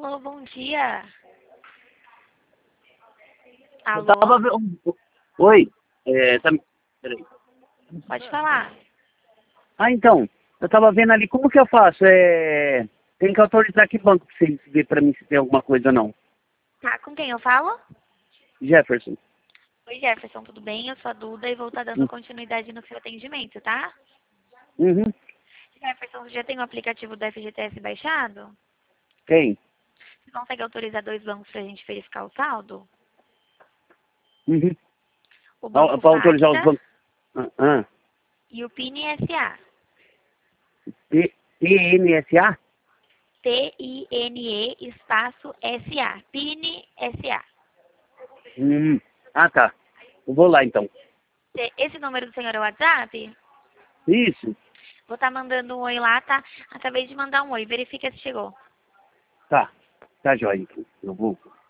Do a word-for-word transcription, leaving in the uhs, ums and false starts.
Alô, bom dia. Eu Alô? tava vendo... Oi, é, tá... Peraí. Pode falar. Ah, então, eu tava vendo ali, como que eu faço? É... Tem que autorizar que banco pra vocês ver pra mim se tem alguma coisa ou não. Tá, com quem eu falo? Jefferson. Oi, Jefferson, tudo bem? Eu sou a Duda e vou estar dando Hum. continuidade no seu atendimento, tá? Uhum. Jefferson, você já tem o aplicativo do F G T S baixado? Quem? Você consegue autorizar dois bancos pra gente verificar o saldo? Uhum. O Pra, Banco pra autorizar os Facta bancos... Ah, ah. e o P I N S A. P N S A? P I N E espaço S A. P I N S A. Hum. Ah, tá. Eu vou lá, então. Esse número do senhor é o WhatsApp? Isso. Vou estar mandando um oi lá, tá? Acabei de mandar um oi. Verifica se chegou. Tá. Tá, joia, então. Eu vou...